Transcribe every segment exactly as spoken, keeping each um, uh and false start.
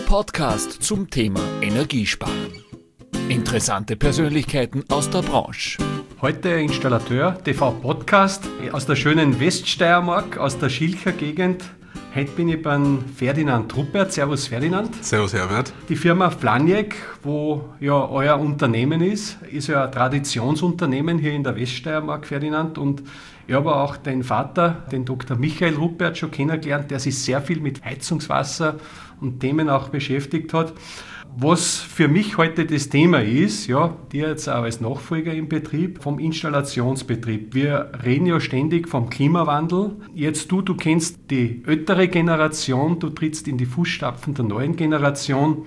Podcast zum Thema Energiesparen. Interessante Persönlichkeiten aus der Branche. Heute Installateur, T V-Podcast aus der schönen Weststeiermark, aus der Schilcher Gegend. Heute bin ich beim Ferdinand Ruppert. Servus Ferdinand. Servus Herbert. Die Firma Flaniec, wo ja euer Unternehmen ist, ist ja ein Traditionsunternehmen hier in der Weststeiermark, Ferdinand. Und ich habe auch den Vater, den Doktor Michael Ruppert, schon kennengelernt, der sich sehr viel mit Heizungswasser und Themen auch beschäftigt hat. Was für mich heute das Thema ist, ja, dir jetzt auch als Nachfolger im Betrieb, vom Installationsbetrieb. Wir reden ja ständig vom Klimawandel. Jetzt du, du kennst die ältere Generation, du trittst in die Fußstapfen der neuen Generation.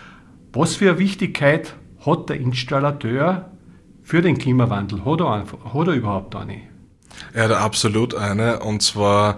Was für eine Wichtigkeit hat der Installateur für den Klimawandel? Hat er, hat er überhaupt eine? Er hat absolut eine, und zwar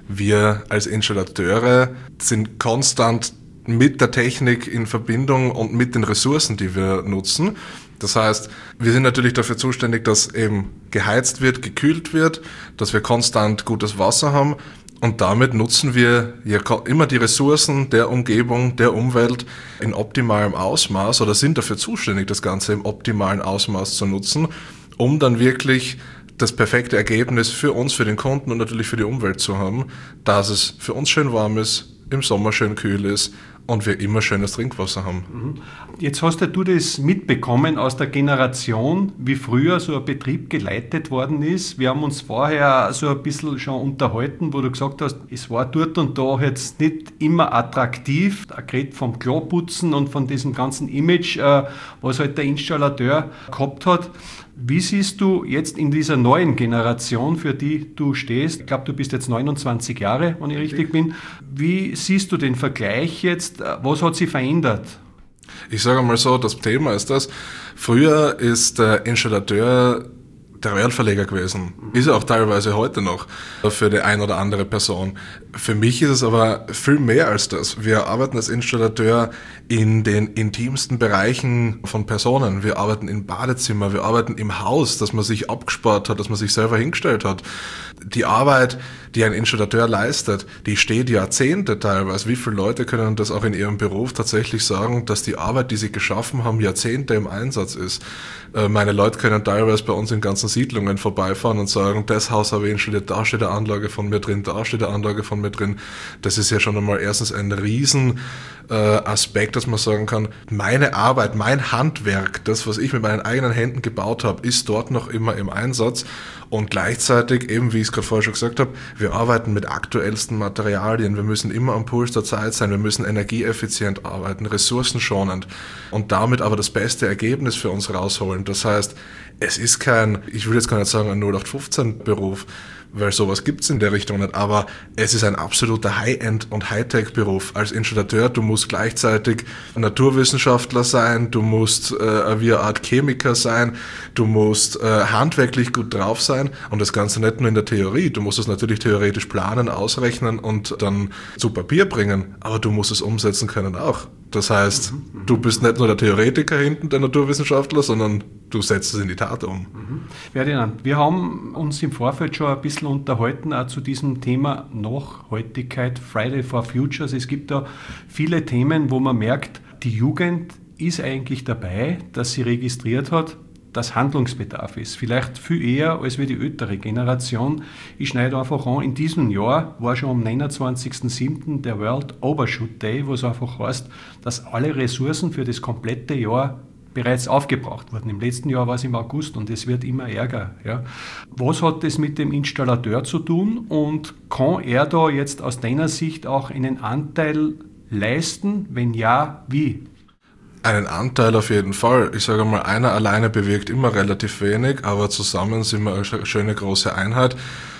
wir als Installateure sind konstant mit der Technik in Verbindung und mit den Ressourcen, die wir nutzen. Das heißt, wir sind natürlich dafür zuständig, dass eben geheizt wird, gekühlt wird, dass wir konstant gutes Wasser haben, und damit nutzen wir ja immer die Ressourcen der Umgebung, der Umwelt in optimalem Ausmaß oder sind dafür zuständig, das Ganze im optimalen Ausmaß zu nutzen, um dann wirklich das perfekte Ergebnis für uns, für den Kunden und natürlich für die Umwelt zu haben, dass es für uns schön warm ist, im Sommer schön kühl ist und wir immer schönes Trinkwasser haben. Jetzt hast ja du das mitbekommen aus der Generation, wie früher so ein Betrieb geleitet worden ist. Wir haben uns vorher so ein bisschen schon unterhalten, wo du gesagt hast, es war dort und da jetzt nicht immer attraktiv, gerade vom Klarputzen und von diesem ganzen Image, was halt der Installateur gehabt hat. Wie siehst du jetzt in dieser neuen Generation, für die du stehst? Ich glaube, du bist jetzt neunundzwanzig Jahre, wenn ich richtig bin. Wie siehst du den Vergleich jetzt? Was hat sich verändert? Ich sage mal so, das Thema ist das, früher ist der Installateur der Realverleger gewesen. Ist er auch teilweise heute noch für die ein oder andere Person. Für mich ist es aber viel mehr als das. Wir arbeiten als Installateur in den intimsten Bereichen von Personen. Wir arbeiten im Badezimmer, wir arbeiten im Haus, das man sich abgespart hat, das man sich selber hingestellt hat. Die Arbeit, die ein Installateur leistet, die steht Jahrzehnte teilweise. Wie viele Leute können das auch in ihrem Beruf tatsächlich sagen, dass die Arbeit, die sie geschaffen haben, Jahrzehnte im Einsatz ist? Meine Leute können teilweise bei uns in ganzen Siedlungen vorbeifahren und sagen, das Haus habe ich installiert, da steht eine Anlage von mir drin, da steht eine Anlage von mir drin. Das ist ja schon einmal erstens ein riesen äh, Aspekt, dass man sagen kann, meine Arbeit, mein Handwerk, das, was ich mit meinen eigenen Händen gebaut habe, ist dort noch immer im Einsatz. Und gleichzeitig, eben wie ich es gerade vorher schon gesagt habe, wir arbeiten mit aktuellsten Materialien. Wir müssen immer am Puls der Zeit sein. Wir müssen energieeffizient arbeiten, ressourcenschonend und damit aber das beste Ergebnis für uns rausholen. Das heißt, es ist kein, ich will jetzt gar nicht sagen, ein null acht fünfzehn Beruf, weil sowas gibt's in der Richtung nicht, aber es ist ein absoluter High-End- und Hightech-Beruf. Als Installateur, du musst gleichzeitig Naturwissenschaftler sein, du musst äh, wie eine Art Chemiker sein, du musst äh, handwerklich gut drauf sein, und das Ganze nicht nur in der Theorie. Du musst es natürlich theoretisch planen, ausrechnen und dann zu Papier bringen, aber du musst es umsetzen können auch. Das heißt, mhm, du bist nicht nur der Theoretiker hinten, der Naturwissenschaftler, sondern du setzt es in die Tat um. Mhm. Ferdinand, wir haben uns im Vorfeld schon ein bisschen unterhalten, auch zu diesem Thema Nachhaltigkeit, Friday for Futures. Es gibt da viele Themen, wo man merkt, die Jugend ist eigentlich dabei, dass sie registriert hat, dass Handlungsbedarf ist. Vielleicht viel eher als wie die ältere Generation. Ich schneide einfach an, in diesem Jahr war schon am neunundzwanzigsten siebten der World Overshoot Day, wo es einfach heißt, dass alle Ressourcen für das komplette Jahr bereits aufgebraucht wurden. Im letzten Jahr war es im August und es wird immer ärger. Ja. Was hat das mit dem Installateur zu tun, und kann er da jetzt aus deiner Sicht auch einen Anteil leisten? Wenn ja, wie? Einen Anteil auf jeden Fall. Ich sage mal, einer alleine bewirkt immer relativ wenig, aber zusammen sind wir eine schöne große Einheit,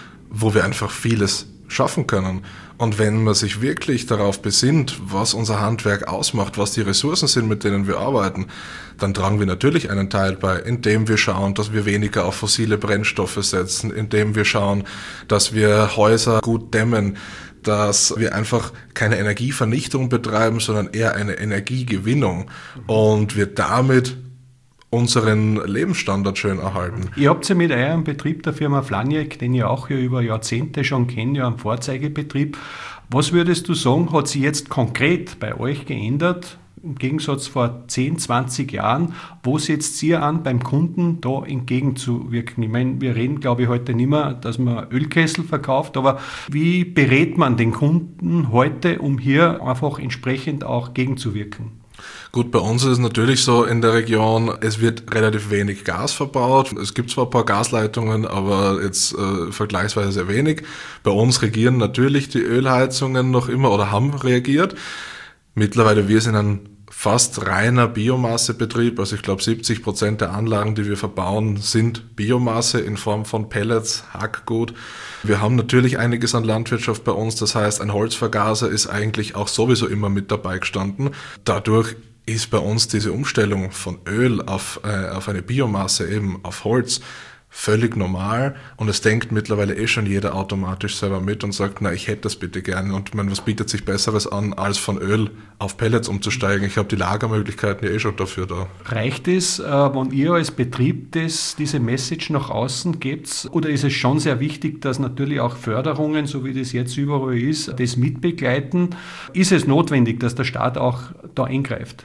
wo wir einfach vieles schaffen können. Und wenn man sich wirklich darauf besinnt, was unser Handwerk ausmacht, was die Ressourcen sind, mit denen wir arbeiten, dann tragen wir natürlich einen Teil bei, indem wir schauen, dass wir weniger auf fossile Brennstoffe setzen, indem wir schauen, dass wir Häuser gut dämmen, dass wir einfach keine Energievernichtung betreiben, sondern eher eine Energiegewinnung, und wir damit unseren Lebensstandard schön erhalten. Ihr habt ja mit eurem Betrieb der Firma Flaniec, den ich auch ja über Jahrzehnte schon kenne, ja einen Vorzeigebetrieb. Was würdest du sagen, hat sich jetzt konkret bei euch geändert, im Gegensatz vor zehn, zwanzig Jahren? Wo setzt ihr an, beim Kunden da entgegenzuwirken? Ich meine, wir reden, glaube ich, heute nicht mehr, dass man Ölkessel verkauft, aber wie berät man den Kunden heute, um hier einfach entsprechend auch gegenzuwirken? Gut, bei uns ist es natürlich so in der Region, es wird relativ wenig Gas verbaut. Es gibt zwar ein paar Gasleitungen, aber jetzt äh, vergleichsweise sehr wenig. Bei uns regieren natürlich die Ölheizungen noch immer oder haben reagiert. Mittlerweile, wir sind ein fast reiner Biomassebetrieb, also ich glaube siebzig Prozent der Anlagen, die wir verbauen, sind Biomasse in Form von Pellets, Hackgut. Wir haben natürlich einiges an Landwirtschaft bei uns, das heißt, ein Holzvergaser ist eigentlich auch sowieso immer mit dabei gestanden. Dadurch ist bei uns diese Umstellung von Öl auf, äh, auf eine Biomasse, eben auf Holz, völlig normal, und es denkt mittlerweile eh schon jeder automatisch selber mit und sagt, na, ich hätte das bitte gerne, und man, was bietet sich Besseres an, als von Öl auf Pellets umzusteigen? Ich habe die Lagermöglichkeiten ja eh schon dafür da. Reicht es, äh, wenn ihr als Betrieb das, diese Message nach außen gebt, oder ist es schon sehr wichtig, dass natürlich auch Förderungen, so wie das jetzt überall ist, das mitbegleiten? Ist es notwendig, dass der Staat auch da eingreift?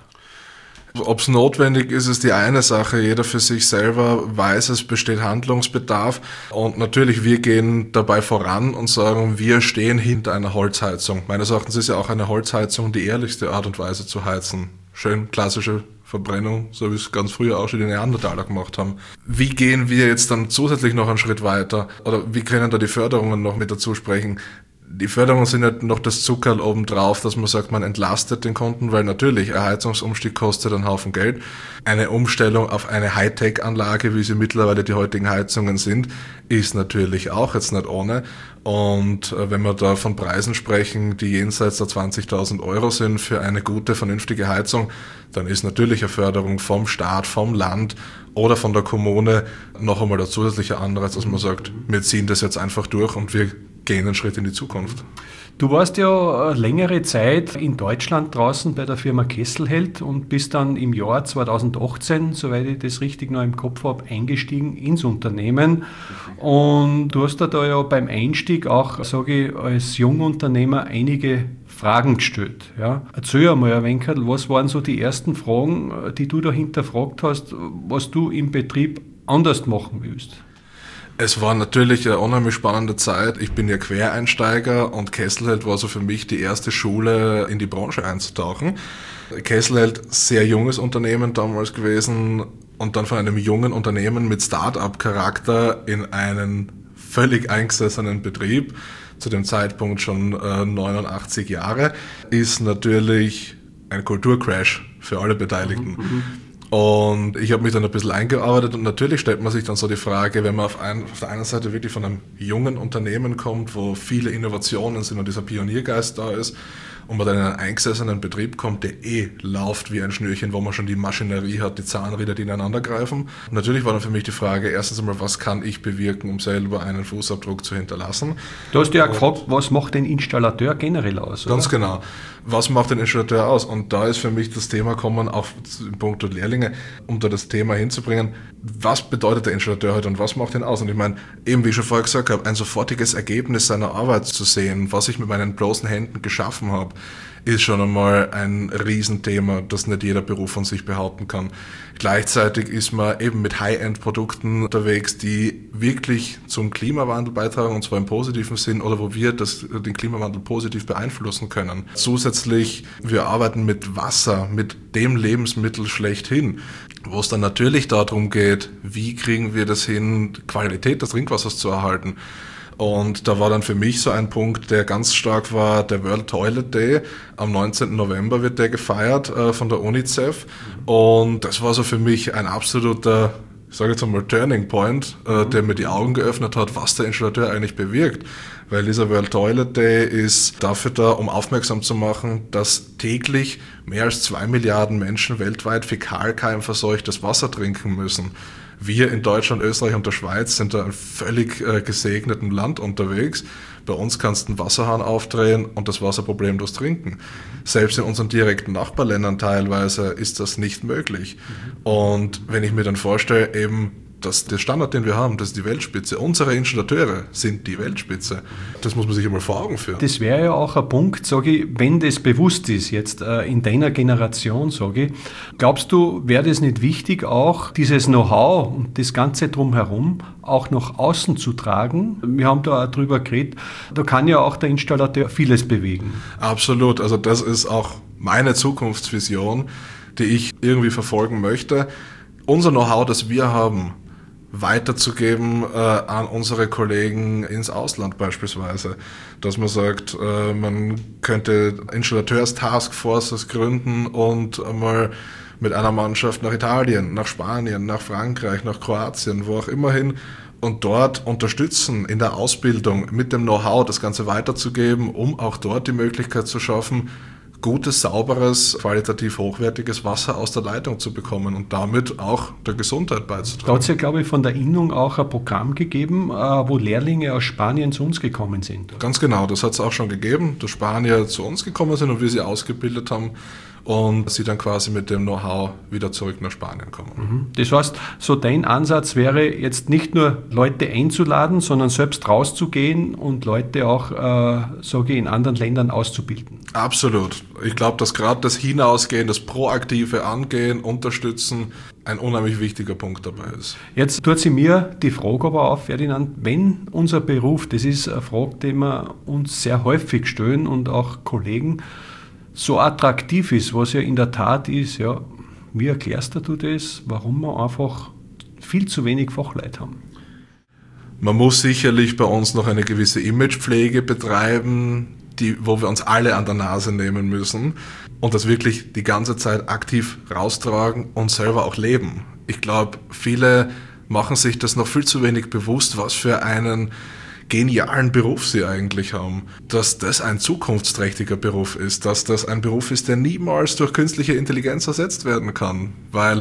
Ob es notwendig ist, ist die eine Sache. Jeder für sich selber weiß, es besteht Handlungsbedarf. Und natürlich, wir gehen dabei voran und sagen, wir stehen hinter einer Holzheizung. Meines Erachtens ist ja auch eine Holzheizung die ehrlichste Art und Weise zu heizen. Schön klassische Verbrennung, so wie es ganz früher auch schon die Neandertaler gemacht haben. Wie gehen wir jetzt dann zusätzlich noch einen Schritt weiter? Oder wie können da die Förderungen noch mit dazu sprechen? Die Förderungen sind ja noch das Zuckerl obendrauf, dass man sagt, man entlastet den Kunden, weil natürlich ein Heizungsumstieg kostet einen Haufen Geld. Eine Umstellung auf eine Hightech-Anlage, wie sie mittlerweile die heutigen Heizungen sind, ist natürlich auch jetzt nicht ohne. Und wenn wir da von Preisen sprechen, die jenseits der zwanzigtausend Euro sind für eine gute, vernünftige Heizung, dann ist natürlich eine Förderung vom Staat, vom Land oder von der Kommune noch einmal der zusätzliche Anreiz, dass man sagt, wir ziehen das jetzt einfach durch und wir gehen einen Schritt in die Zukunft. Du warst ja längere Zeit in Deutschland draußen bei der Firma Kesselheld und bist dann im Jahr zweitausendachtzehn, soweit ich das richtig noch im Kopf habe, eingestiegen ins Unternehmen. Und du hast da ja beim Einstieg auch, sage ich, als Jungunternehmer einige Fragen gestellt. Ja. Erzähl einmal ein wenig, was waren so die ersten Fragen, die du da hinterfragt hast, was du im Betrieb anders machen willst? Es war natürlich eine unheimlich spannende Zeit. Ich bin ja Quereinsteiger und Kesselheld war so für mich die erste Schule, in die Branche einzutauchen. Kesselheld, sehr junges Unternehmen damals gewesen und dann von einem jungen Unternehmen mit Start-up-Charakter in einen völlig eingesessenen Betrieb, zu dem Zeitpunkt schon äh, neunundachtzig Jahre, ist natürlich ein Kulturcrash für alle Beteiligten. Mhm. Und ich habe mich dann ein bisschen eingearbeitet und natürlich stellt man sich dann so die Frage, wenn man auf, ein, auf der einen Seite wirklich von einem jungen Unternehmen kommt, wo viele Innovationen sind und dieser Pioniergeist da ist, und man dann in einen eingesessenen Betrieb kommt, der eh läuft wie ein Schnürchen, wo man schon die Maschinerie hat, die Zahnräder, die ineinander greifen. Und natürlich war dann für mich die Frage, erstens einmal, was kann ich bewirken, um selber einen Fußabdruck zu hinterlassen? Du hast ja gefragt, was macht den Installateur generell aus? Ganz oder? genau. Was macht den Installateur aus? Und da ist für mich das Thema kommen, auch in puncto Lehrlinge, um da das Thema hinzubringen, was bedeutet der Installateur heute und was macht ihn aus? Und ich meine, eben wie ich schon vorher gesagt habe, ein sofortiges Ergebnis seiner Arbeit zu sehen, was ich mit meinen bloßen Händen geschaffen habe, ist schon einmal ein Riesenthema, das nicht jeder Beruf von sich behaupten kann. Gleichzeitig ist man eben mit High-End-Produkten unterwegs, die wirklich zum Klimawandel beitragen, und zwar im positiven Sinn, oder wo wir das, den Klimawandel positiv beeinflussen können. Zusätzlich, wir arbeiten mit Wasser, mit dem Lebensmittel schlechthin, wo es dann natürlich darum geht, wie kriegen wir das hin, Qualität des Trinkwassers zu erhalten. Und da war dann für mich so ein Punkt, der ganz stark war, der World Toilet Day. Am neunzehnten November wird der gefeiert äh, von der UNICEF. Und das war so für mich ein absoluter, ich sage jetzt einmal, Turning Point, äh, der mir die Augen geöffnet hat, was der Installateur eigentlich bewirkt. Weil dieser World Toilet Day ist dafür da, um aufmerksam zu machen, dass täglich mehr als zwei Milliarden Menschen weltweit fäkalkeimverseuchtes Wasser trinken müssen. Wir in Deutschland, Österreich und der Schweiz sind da in völlig äh, gesegnetem Land unterwegs. Bei uns kannst du einen Wasserhahn aufdrehen und das Wasser problemlos trinken. Selbst in unseren direkten Nachbarländern teilweise ist das nicht möglich. Und wenn ich mir dann vorstelle, eben, dass der Standard, den wir haben, das ist die Weltspitze. Unsere Installateure sind die Weltspitze. Das muss man sich einmal vor Augen führen. Das wäre ja auch ein Punkt, sage ich, wenn das bewusst ist, jetzt äh, in deiner Generation, sage ich, glaubst du, wäre das nicht wichtig, auch dieses Know-how und das Ganze drumherum auch nach außen zu tragen? Wir haben da auch drüber geredet, da kann ja auch der Installateur vieles bewegen. Absolut, also das ist auch meine Zukunftsvision, die ich irgendwie verfolgen möchte. Unser Know-how, das wir haben, weiterzugeben äh, an unsere Kollegen ins Ausland beispielsweise. Dass man sagt, äh, man könnte Installateurs-Taskforces gründen und einmal mit einer Mannschaft nach Italien, nach Spanien, nach Frankreich, nach Kroatien, wo auch immer hin und dort unterstützen in der Ausbildung mit dem Know-how das Ganze weiterzugeben, um auch dort die Möglichkeit zu schaffen, gutes, sauberes, qualitativ hochwertiges Wasser aus der Leitung zu bekommen und damit auch der Gesundheit beizutragen. Da hat es ja, glaube ich, von der Innung auch ein Programm gegeben, wo Lehrlinge aus Spanien zu uns gekommen sind. Ganz genau, das hat es auch schon gegeben, dass Spanier zu uns gekommen sind und wir sie ausgebildet haben und sie dann quasi mit dem Know-how wieder zurück nach Spanien kommen. Das heißt, so dein Ansatz wäre jetzt nicht nur Leute einzuladen, sondern selbst rauszugehen und Leute auch, äh, sage ich, in anderen Ländern auszubilden. Absolut. Ich glaube, dass gerade das Hinausgehen, das proaktive Angehen, Unterstützen ein unheimlich wichtiger Punkt dabei ist. Jetzt tut sie mir die Frage aber auf, Ferdinand, wenn unser Beruf, das ist eine Frage, die wir uns sehr häufig stellen und auch Kollegen, so attraktiv ist, was ja in der Tat ist, ja, wie erklärst du das, warum wir einfach viel zu wenig Fachleute haben? Man muss sicherlich bei uns noch eine gewisse Imagepflege betreiben, die, wo wir uns alle an der Nase nehmen müssen und das wirklich die ganze Zeit aktiv raustragen und selber auch leben. Ich glaube, viele machen sich das noch viel zu wenig bewusst, was für einen genialen Beruf sie eigentlich haben, dass das ein zukunftsträchtiger Beruf ist, dass das ein Beruf ist, der niemals durch künstliche Intelligenz ersetzt werden kann, weil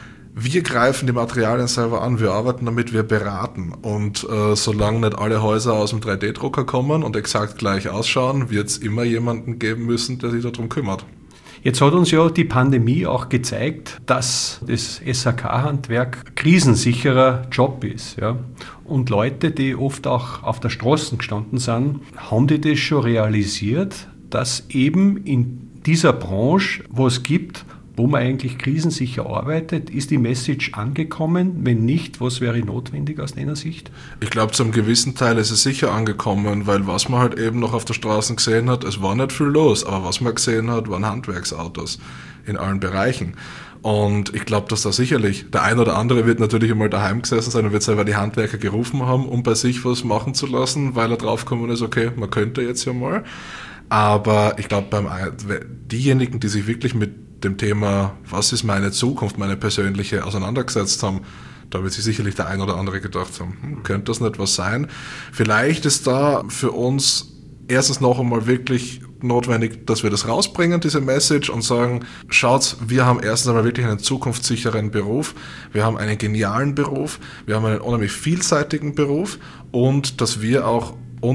wir greifen die Materialien selber an, wir arbeiten damit, wir beraten und äh, solange nicht alle Häuser aus dem drei D Drucker kommen und exakt gleich ausschauen, wird es immer jemanden geben müssen, der sich darum kümmert. Jetzt hat uns ja die Pandemie auch gezeigt, dass das S H K-Handwerk ein krisensicherer Job ist. Ja. Und Leute, die oft auch auf der Straße gestanden sind, haben die das schon realisiert, dass eben in dieser Branche, wo es gibt, wo man eigentlich krisensicher arbeitet, ist die Message angekommen? Wenn nicht, was wäre notwendig aus deiner Sicht? Ich glaube, zu einem gewissen Teil ist es sicher angekommen, weil was man halt eben noch auf der Straße gesehen hat, es war nicht viel los, aber was man gesehen hat, waren Handwerksautos in allen Bereichen. Und ich glaube, dass da sicherlich der ein oder andere wird natürlich einmal daheim gesessen sein und wird selber die Handwerker gerufen haben, um bei sich was machen zu lassen, weil er draufgekommen ist, okay, man könnte jetzt ja mal. Aber ich glaube, beim diejenigen, die sich wirklich mit dem Thema, was ist meine Zukunft, meine persönliche, auseinandergesetzt haben, da wird sich sicherlich der ein oder andere gedacht haben, hm, könnte das nicht was sein? Vielleicht ist da für uns erstens noch einmal wirklich notwendig, dass wir das rausbringen, diese Message, und sagen, schaut, wir haben erstens einmal wirklich einen zukunftssicheren Beruf, wir haben einen genialen Beruf, wir haben einen unheimlich vielseitigen Beruf und dass wir auch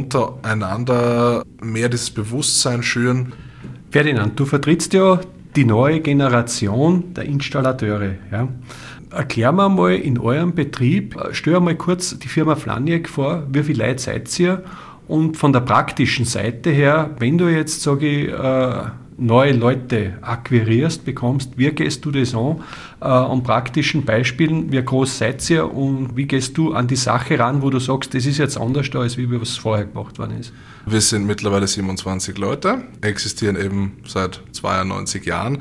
untereinander mehr dieses Bewusstsein schüren. Ferdinand, du vertrittst ja die neue Generation der Installateure. Ja. Erklär mir mal in eurem Betrieb, stell mal kurz die Firma Flaniek vor, wie viele Leute seid ihr? Und von der praktischen Seite her, wenn du jetzt, sage ich, äh, neue Leute akquirierst, bekommst, wie gehst du das an? Äh, an praktischen Beispielen, wie groß seid ihr und wie gehst du an die Sache ran, wo du sagst, das ist jetzt anders da, als wie was vorher gemacht worden ist? Wir sind mittlerweile siebenundzwanzig Leute, existieren eben seit zweiundneunzig Jahren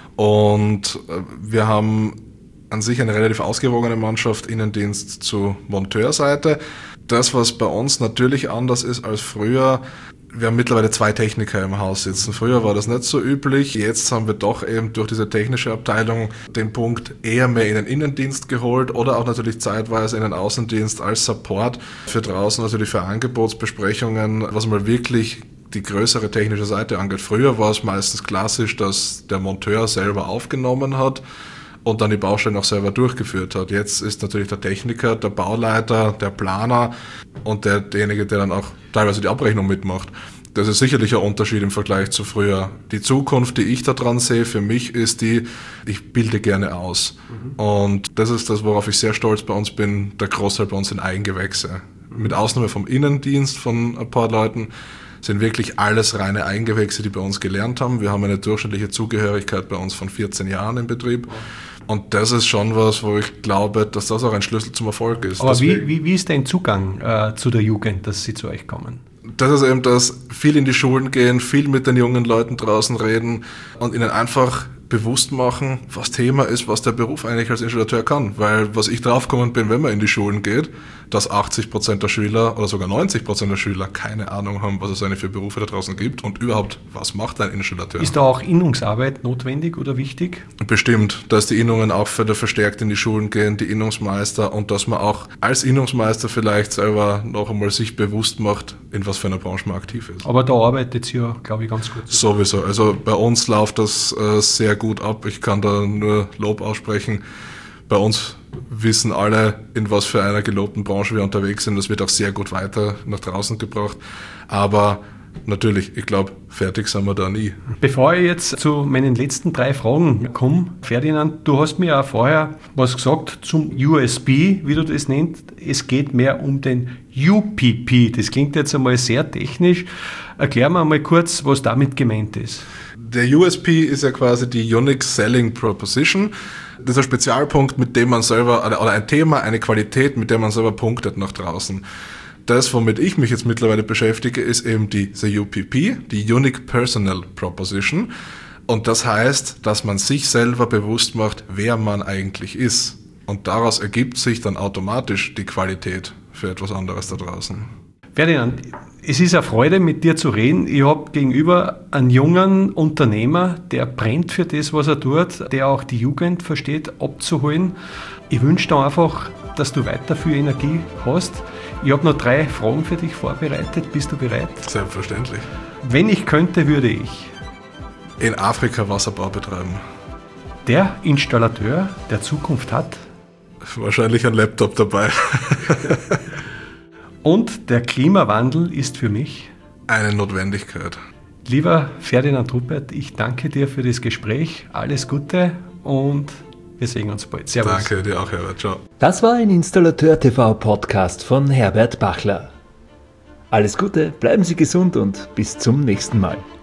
und wir haben an sich eine relativ ausgewogene Mannschaft, Innendienst zu Monteurseite. Das, was bei uns natürlich anders ist als früher, wir haben mittlerweile zwei Techniker im Haus sitzen. Früher war das nicht so üblich. Jetzt haben wir doch eben durch diese technische Abteilung den Punkt eher mehr in den Innendienst geholt oder auch natürlich zeitweise in den Außendienst als Support für draußen, natürlich für Angebotsbesprechungen, was mal wirklich die größere technische Seite angeht. Früher war es meistens klassisch, dass der Monteur selber aufgenommen hat und dann die Baustellen auch selber durchgeführt hat. Jetzt ist natürlich der Techniker, der Bauleiter, der Planer und der, derjenige, der dann auch teilweise die Abrechnung mitmacht. Das ist sicherlich ein Unterschied im Vergleich zu früher. Die Zukunft, die ich da dran sehe, für mich ist die, ich bilde gerne aus. Mhm. Und das ist das, worauf ich sehr stolz bei uns bin, der Großteil bei uns sind Eigengewächse. Mhm. Mit Ausnahme vom Innendienst von ein paar Leuten sind wirklich alles reine Eigengewächse, die bei uns gelernt haben. Wir haben eine durchschnittliche Zugehörigkeit bei uns von vierzehn Jahren im Betrieb. Und das ist schon was, wo ich glaube, dass das auch ein Schlüssel zum Erfolg ist. Aber wie, wie, wie ist dein Zugang äh, zu der Jugend, dass sie zu euch kommen? Das ist eben das, viel in die Schulen gehen, viel mit den jungen Leuten draußen reden und ihnen einfach bewusst machen, was Thema ist, was der Beruf eigentlich als Installateur kann. Weil was ich draufgekommen bin, wenn man in die Schulen geht, dass achtzig Prozent der Schüler oder sogar neunzig Prozent der Schüler keine Ahnung haben, was es eigentlich für Berufe da draußen gibt und überhaupt, was macht ein Installateur. Ist da auch Innungsarbeit notwendig oder wichtig? Bestimmt, dass die Innungen auch wieder verstärkt in die Schulen gehen, die Innungsmeister, und dass man auch als Innungsmeister vielleicht selber noch einmal sich bewusst macht, in was für einer Branche man aktiv ist. Aber da arbeitet ihr ja, glaube ich, ganz gut. Sowieso. Also bei uns läuft das äh, sehr gut ab. Ich kann da nur Lob aussprechen. Bei uns wissen alle, in was für einer gelobten Branche wir unterwegs sind. Das wird auch sehr gut weiter nach draußen gebracht. Aber natürlich, ich glaube, fertig sind wir da nie. Bevor ich jetzt zu meinen letzten drei Fragen komme, Ferdinand, du hast mir auch vorher was gesagt zum U S P, wie du das nennst. Es geht mehr um den U P P. Das klingt jetzt einmal sehr technisch. Erklär mir mal kurz, was damit gemeint ist. Der U S P ist ja quasi die Unique Selling Proposition. Das ist ein Spezialpunkt, mit dem man selber, oder ein Thema, eine Qualität, mit der man selber punktet nach draußen. Das, womit ich mich jetzt mittlerweile beschäftige, ist eben die, die U P P, die Unique Personal Proposition. Und das heißt, dass man sich selber bewusst macht, wer man eigentlich ist. Und daraus ergibt sich dann automatisch die Qualität für etwas anderes da draußen. Ferdinand, es ist eine Freude, mit dir zu reden. Ich habe gegenüber einen jungen Unternehmer, der brennt für das, was er tut, der auch die Jugend versteht, abzuholen. Ich wünsche dir einfach, dass du weiter viel Energie hast. Ich habe noch drei Fragen für dich vorbereitet. Bist du bereit? Selbstverständlich. Wenn ich könnte, würde ich in Afrika Wasserbau betreiben. Der Installateur der Zukunft hat wahrscheinlich ein Laptop dabei. Und der Klimawandel ist für mich eine Notwendigkeit. Lieber Ferdinand Ruppert, ich danke dir für das Gespräch. Alles Gute und wir sehen uns bald. Servus. Danke dir auch, Herbert. Ciao. Das war ein Installateur-T V-Podcast von Herbert Bachler. Alles Gute, bleiben Sie gesund und bis zum nächsten Mal.